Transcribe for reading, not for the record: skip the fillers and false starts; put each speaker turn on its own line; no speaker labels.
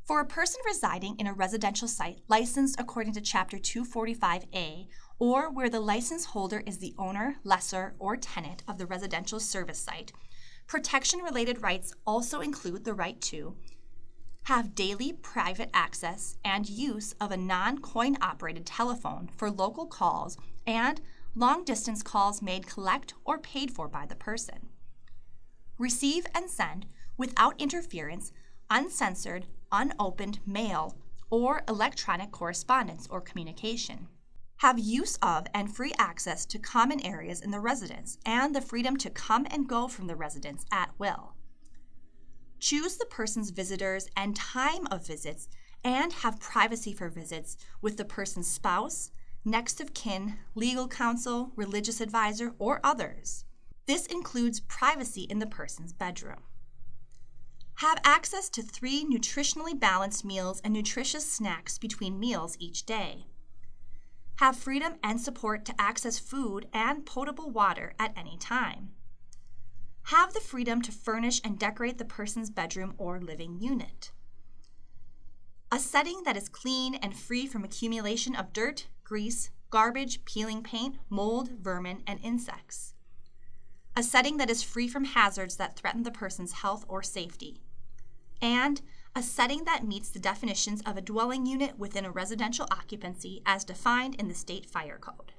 For a person residing in a residential site licensed according to Chapter 245A, or where the license holder is the owner, lessor, or tenant of the residential service site, protection-related rights also include the right to have daily private access and use of a non-coin-operated telephone for local calls and long-distance calls made collect or paid for by the person. Receive and send, without interference, uncensored, unopened mail or electronic correspondence or communication. Have use of and free access to common areas in the residence and the freedom to come and go from the residence at will. Choose the person's visitors and time of visits and have privacy for visits with the person's spouse, next of kin, legal counsel, religious advisor, or others. This includes privacy in the person's bedroom. Have access to 3 nutritionally balanced meals and nutritious snacks between meals each day. Have freedom and support to access food and potable water at any time. Have the freedom to furnish and decorate the person's bedroom or living unit. A setting that is clean and free from accumulation of dirt, grease, garbage, peeling paint, mold, vermin, and insects. A setting that is free from hazards that threaten the person's health or safety. And a setting that meets the definitions of a dwelling unit within a residential occupancy as defined in the State Fire Code.